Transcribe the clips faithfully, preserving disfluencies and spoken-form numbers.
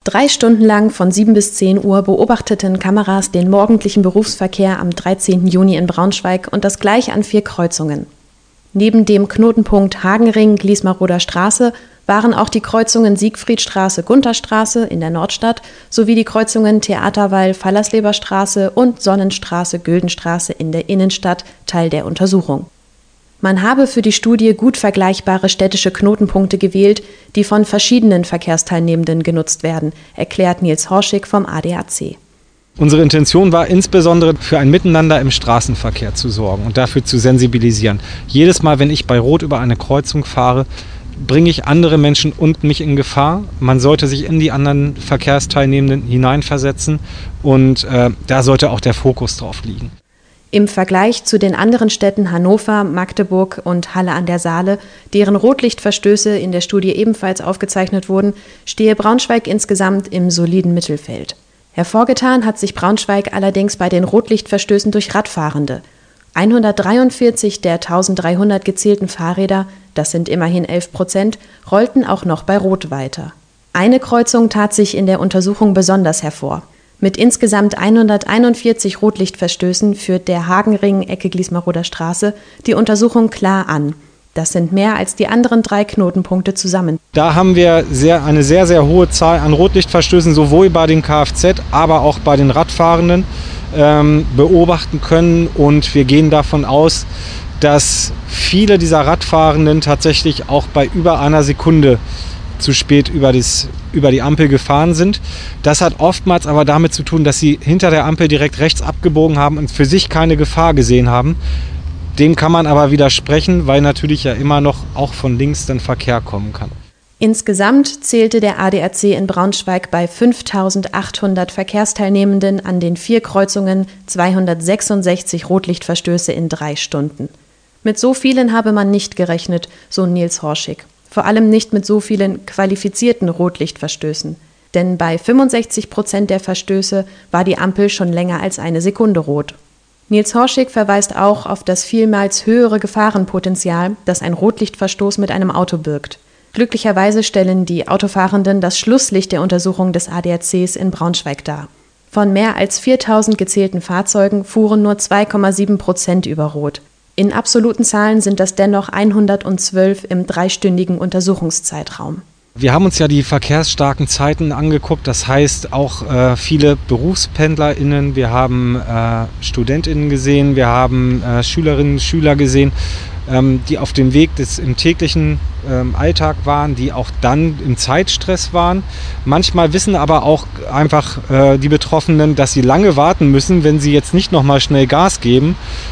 Drei Stunden lang von sieben bis zehn Uhr beobachteten Kameras den morgendlichen Berufsverkehr am dreizehnten Juni in Braunschweig und das gleiche an vier Kreuzungen. Neben dem Knotenpunkt Hagenring-Gliesmaroder Straße waren auch die Kreuzungen Siegfriedstraße-Gunterstraße in der Nordstadt sowie die Kreuzungen Theaterwall-Fallersleber Straße und Sonnenstraße-Güldenstraße in der Innenstadt Teil der Untersuchung. Man habe für die Studie gut vergleichbare städtische Knotenpunkte gewählt, die von verschiedenen Verkehrsteilnehmenden genutzt werden, erklärt Nils Horschig vom A D A C. Unsere Intention war insbesondere für ein Miteinander im Straßenverkehr zu sorgen und dafür zu sensibilisieren. Jedes Mal, wenn ich bei Rot über eine Kreuzung fahre, bringe ich andere Menschen und mich in Gefahr. Man sollte sich in die anderen Verkehrsteilnehmenden hineinversetzen und äh, da sollte auch der Fokus drauf liegen. Im Vergleich zu den anderen Städten Hannover, Magdeburg und Halle an der Saale, deren Rotlichtverstöße in der Studie ebenfalls aufgezeichnet wurden, stehe Braunschweig insgesamt im soliden Mittelfeld. Hervorgetan hat sich Braunschweig allerdings bei den Rotlichtverstößen durch Radfahrende. hundertdreiundvierzig der eintausenddreihundert gezählten Fahrräder, das sind immerhin elf Prozent, rollten auch noch bei Rot weiter. Eine Kreuzung tat sich in der Untersuchung besonders hervor. Mit insgesamt hunderteinundvierzig Rotlichtverstößen führt der Hagenring Ecke Gliesmaroder Straße die Untersuchung klar an. Das sind mehr als die anderen drei Knotenpunkte zusammen. Da haben wir sehr, eine sehr, sehr hohe Zahl an Rotlichtverstößen, sowohl bei den Kfz, aber auch bei den Radfahrenden ähm, beobachten können. Und wir gehen davon aus, dass viele dieser Radfahrenden tatsächlich auch bei über einer Sekunde zu spät über, das, über die Ampel gefahren sind. Das hat oftmals aber damit zu tun, dass sie hinter der Ampel direkt rechts abgebogen haben und für sich keine Gefahr gesehen haben. Dem kann man aber widersprechen, weil natürlich ja immer noch auch von links dann Verkehr kommen kann. Insgesamt zählte der A D A C in Braunschweig bei fünftausendachthundert Verkehrsteilnehmenden an den vier Kreuzungen zweihundertsechsundsechzig Rotlichtverstöße in drei Stunden. Mit so vielen habe man nicht gerechnet, so Nils Horschig. Vor allem nicht mit so vielen qualifizierten Rotlichtverstößen. Denn bei fünfundsechzig Prozent der Verstöße war die Ampel schon länger als eine Sekunde rot. Nils Horschig verweist auch auf das vielmals höhere Gefahrenpotenzial, das ein Rotlichtverstoß mit einem Auto birgt. Glücklicherweise stellen die Autofahrenden das Schlusslicht der Untersuchung des A D A Cs in Braunschweig dar. Von mehr als viertausend gezählten Fahrzeugen fuhren nur zwei Komma sieben Prozent über Rot. In absoluten Zahlen sind das dennoch hundertzwölf im dreistündigen Untersuchungszeitraum. Wir haben uns ja die verkehrsstarken Zeiten angeguckt, das heißt auch äh, viele BerufspendlerInnen, wir haben äh, StudentInnen gesehen, wir haben äh, Schülerinnen und Schüler gesehen, ähm, die auf dem Weg des, im täglichen ähm, Alltag waren, die auch dann im Zeitstress waren. Manchmal wissen aber auch einfach äh, die Betroffenen, dass sie lange warten müssen, wenn sie jetzt nicht nochmal schnell Gas geben.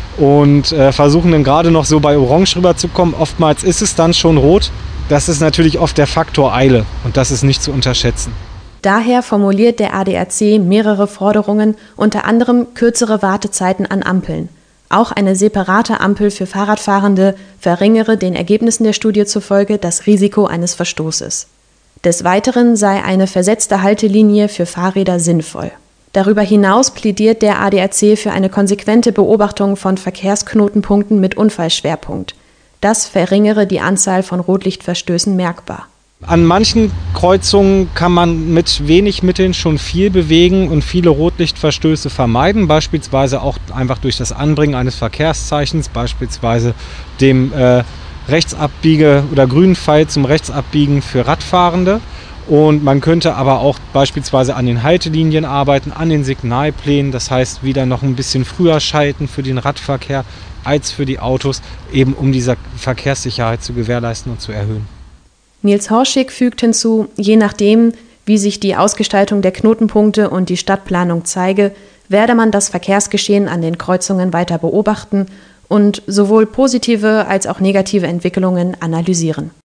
Und äh, versuchen dann gerade noch so bei Orange rüberzukommen. Oftmals ist es dann schon rot. Das ist natürlich oft der Faktor Eile und das ist nicht zu unterschätzen. Daher formuliert der A D A C mehrere Forderungen, unter anderem kürzere Wartezeiten an Ampeln. Auch eine separate Ampel für Fahrradfahrende verringere den Ergebnissen der Studie zufolge das Risiko eines Verstoßes. Des Weiteren sei eine versetzte Haltelinie für Fahrräder sinnvoll. Darüber hinaus plädiert der A D A C für eine konsequente Beobachtung von Verkehrsknotenpunkten mit Unfallschwerpunkt. Das verringere die Anzahl von Rotlichtverstößen merkbar. An manchen Kreuzungen kann man mit wenig Mitteln schon viel bewegen und viele Rotlichtverstöße vermeiden, beispielsweise auch einfach durch das Anbringen eines Verkehrszeichens, beispielsweise dem äh, Rechtsabbiege- oder grünen Pfeil zum Rechtsabbiegen für Radfahrende. Und man könnte aber auch beispielsweise an den Haltelinien arbeiten, an den Signalplänen, das heißt wieder noch ein bisschen früher schalten für den Radverkehr als für die Autos, eben um diese Verkehrssicherheit zu gewährleisten und zu erhöhen. Nils Horschig fügt hinzu, je nachdem, wie sich die Ausgestaltung der Knotenpunkte und die Stadtplanung zeige, werde man das Verkehrsgeschehen an den Kreuzungen weiter beobachten und sowohl positive als auch negative Entwicklungen analysieren.